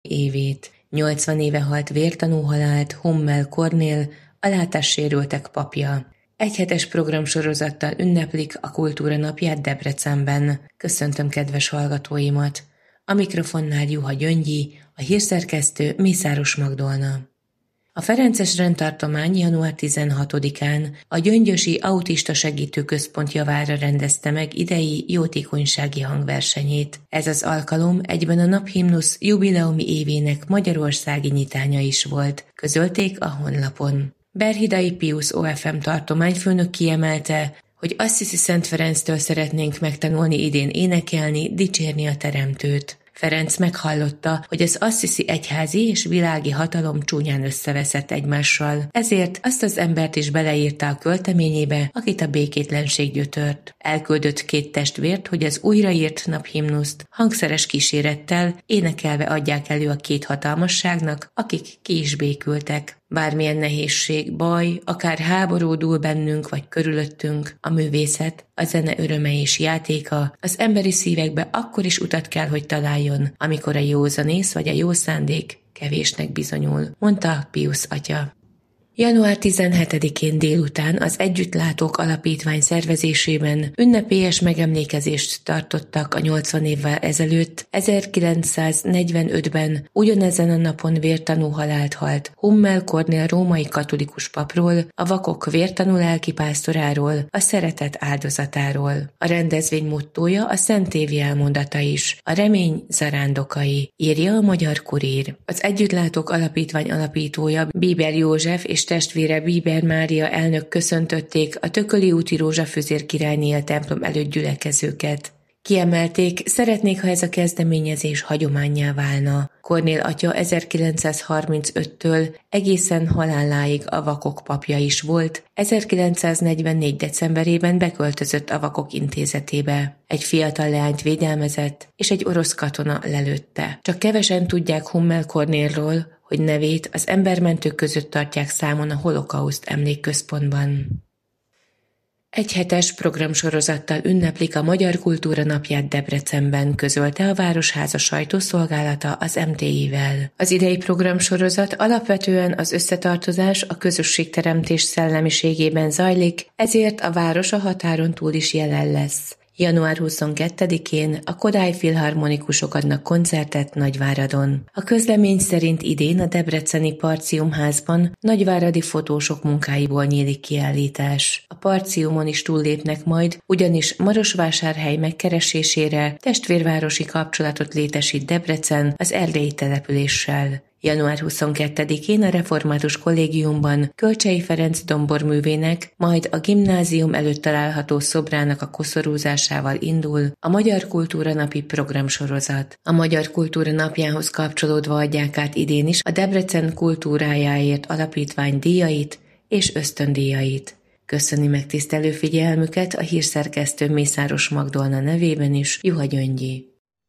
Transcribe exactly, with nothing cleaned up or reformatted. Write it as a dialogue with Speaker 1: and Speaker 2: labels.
Speaker 1: évét. nyolcvan éve halt vértanú halált Hummel Kornél, a látássérültek papja. Egyhetes programsorozattal ünneplik a Kultúra napját Debrecenben. Köszöntöm kedves hallgatóimat! A mikrofonnál Juha Gyöngyi, a hírszerkesztő Mészáros Magdolna. A ferences rendtartomány január tizenhatodikán a Gyöngyösi Autista Segítő Központ javára rendezte meg idei jótékonysági hangversenyét. Ez az alkalom egyben a Naphimnusz jubileumi évének magyarországi nyitánya is volt, közölték a honlapon. Berhidai Piusz o ef em tartományfőnök kiemelte, hogy Assisi Szent Ferenctől szeretnénk megtanulni idén énekelni, dicsérni a Teremtőt. Ferenc meghallotta, hogy az assisi egyházi és világi hatalom csúnyán összeveszett egymással, ezért azt az embert is beleírta a költeményébe, akit a békétlenség gyötört. Elküldött két testvért, hogy az újraírt naphimnuszt hangszeres kísérettel énekelve adják elő a két hatalmasságnak, akik ki is békültek. Bármilyen nehézség, baj, akár háború dúl bennünk vagy körülöttünk, a művészet, a zene öröme és játéka az emberi szívekbe akkor is utat kell, hogy találjon, amikor a józanész vagy a jó szándék kevésnek bizonyul, mondta Piusz atya. január tizenhetedikén délután az Együttlátók Alapítvány szervezésében ünnepélyes megemlékezést tartottak a nyolcvan évvel ezelőtt, ezerkilencszáznegyvenötben ugyanezen a napon vértanú halált halt Hummel Kornél római katolikus papról, a vakok vértanú lelkipásztoráról, a szeretet áldozatáról. A rendezvény mottója a Szent Évi elmondata is, a remény zarándokai, írja a Magyar Kurír. Az Együttlátók Alapítvány alapítója Bíber József és testvére Bíber Mária elnök köszöntötték a Tököli úti Rózsafüzér királyné a templom előtt gyülekezőket. Kiemelték, szeretnék, ha ez a kezdeményezés hagyománnyá válna. Kornél atya ezerkilencszázharmincöttől egészen haláláig a vakok papja is volt, ezerkilencszáznegyvennégy decemberében beköltözött a vakok intézetébe. Egy fiatal leányt védelmezett, és egy orosz katona lelőtte. Csak kevesen tudják Hummel Kornélról, hogy nevét az embermentők között tartják számon a holokauszt emlékközpontban. Egyhetes programsorozattal ünneplik a Magyar Kultúra napját Debrecenben, közölte a Városháza sajtószolgálata az em té i-vel. Az idei programsorozat alapvetően az összetartozás, a közösségteremtés szellemiségében zajlik, ezért a város a határon túl is jelen lesz. január huszonkettedikén a Kodály Filharmonikusok adnak koncertet Nagyváradon. A közlemény szerint idén a debreceni Parciumházban nagyváradi fotósok munkáiból nyílik kiállítás. A Parciumon is túllépnek majd, ugyanis Marosvásárhely megkeresésére testvérvárosi kapcsolatot létesít Debrecen az erdélyi településsel. január huszonkettedikén a Református Kollégiumban Kölcsey Ferenc domborművének, majd a gimnázium előtt található szobrának a koszorúzásával indul a Magyar Kultúra napi programsorozat. A Magyar Kultúra napjához kapcsolódva adják át idén is a Debrecen kultúrájáért alapítvány díjait és ösztöndíjait. Köszöni megtisztelő figyelmüket a hírszerkesztő Mészáros Magdolna nevében is Juha Gyöngyi.